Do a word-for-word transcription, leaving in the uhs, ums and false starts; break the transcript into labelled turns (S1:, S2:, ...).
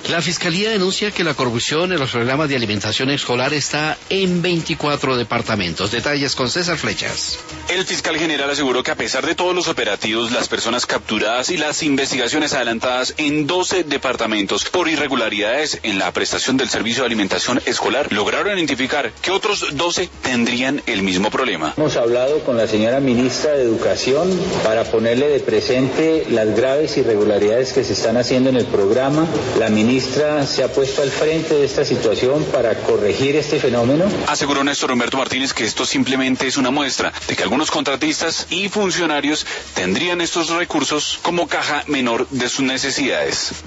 S1: La Fiscalía denuncia que la corrupción en los programas de alimentación escolar está en veinticuatro departamentos. Detalles con César Flechas.
S2: El fiscal general aseguró que a pesar de todos los operativos, las personas capturadas y las investigaciones adelantadas en doce departamentos por irregularidades en la prestación del servicio de alimentación escolar, lograron identificar que otros doce tendrían el mismo problema.
S3: Hemos hablado con la señora ministra de Educación para ponerle de presente las graves irregularidades que se están haciendo en el programa. La ministra se ha puesto al frente de esta situación para corregir este fenómeno.
S2: Aseguró Néstor Humberto Martínez que esto simplemente es una muestra de que algunos contratistas y funcionarios tendrían estos recursos como caja menor de sus necesidades.